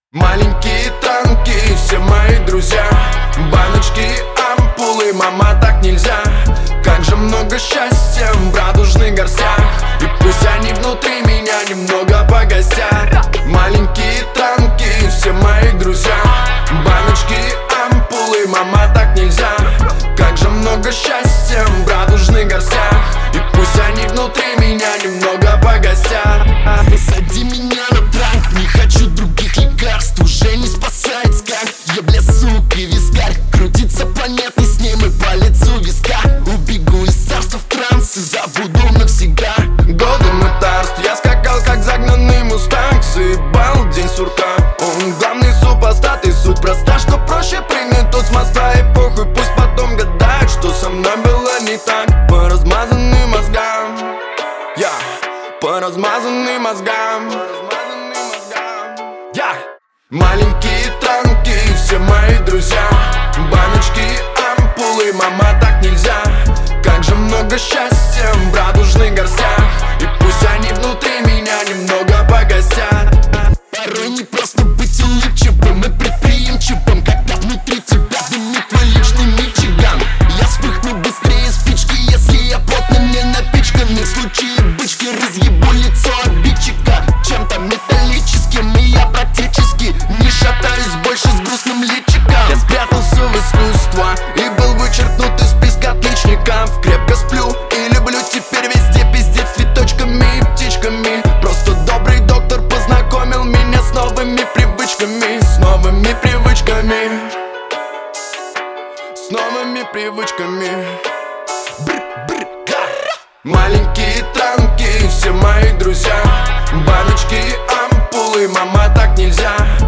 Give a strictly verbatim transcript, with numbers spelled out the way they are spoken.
Маленькие танки, все мои друзья. Баночки, ампулы, мама, так нельзя. Как же много счастья в радужных горстях. И пусть они внутри меня немного погостят. Маленькие танки, все мои друзья. Баночки, ампулы, мама, так нельзя. Как же много счастья в радужных горстях. И пусть они внутри меня немного погостят. Посади меня на транк, не хочу других лекарств. Уже не спасает скак, я в лесу и вискарь. Крутится планетный с ним и по лицу виска. Убегу из царства в транс и забуду навсегда. Годы мытарств, я скакал как загнанный мустанг. Заебал день сурка, он главный супостат. И суть проста, что проще принять тут с моста. И похуй, пусть потом гадают, что со мной было не так. По размазанным мозгам, я yeah. По размазанным мозгам, я yeah. Маленькие танки, все мои друзья. Баночки, ампулы, мама, так нельзя. Как же много счастья в радужных горстях. И пусть они внутри меня немного погостят. Порой не просто быть улыбчивым и предприимчивым, когда внутри тебя дымит твой личный Мичиган. Я вспыхну быстрее спички, если я плотным не напичкан. И в случае бычки разъебу лицо обидчика чем-то металлическим, и я практически не шатаюсь больше с грустным личиком. Я спрятался в искусство и был вычеркнут из списка отличников. Крепко сплю и люблю теперь везде пиздец цветочками и птичками. Просто добрый доктор познакомил меня с новыми привычками. С новыми привычками. С новыми привычками. Маленькие танки, все мои друзья. Баночки, ампулы, мама, так нельзя.